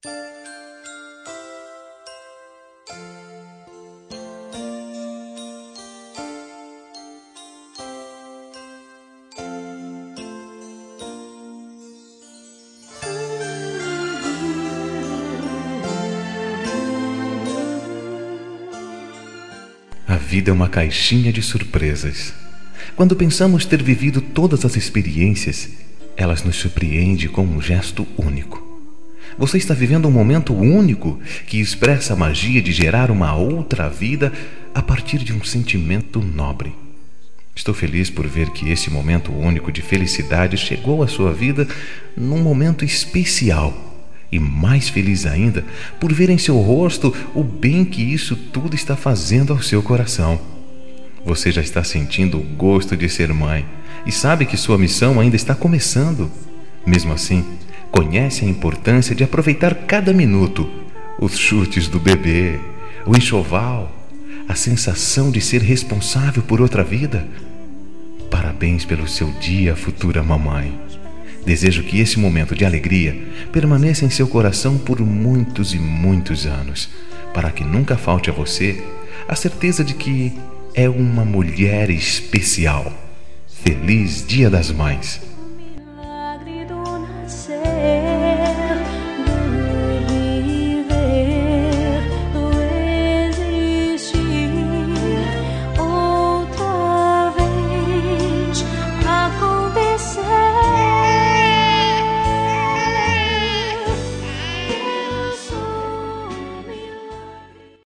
A vida é uma caixinha de surpresas. Quando pensamos ter vivido todas as experiências, elas nos surpreendem com um gesto único. Você está vivendo um momento único que expressa a magia de gerar uma outra vida a partir de um sentimento nobre. Estou feliz por ver que esse momento único de felicidade chegou à sua vida num momento especial. E mais feliz ainda por ver em seu rosto o bem que isso tudo está fazendo ao seu coração. Você já está sentindo o gosto de ser mãe e sabe que sua missão ainda está começando. Mesmo assim, conhece a importância de aproveitar cada minuto, os chutes do bebê, o enxoval, a sensação de ser responsável por outra vida. Parabéns pelo seu dia, futura mamãe. Desejo que esse momento de alegria permaneça em seu coração por muitos e muitos anos, para que nunca falte a você a certeza de que é uma mulher especial. Feliz Dia das Mães!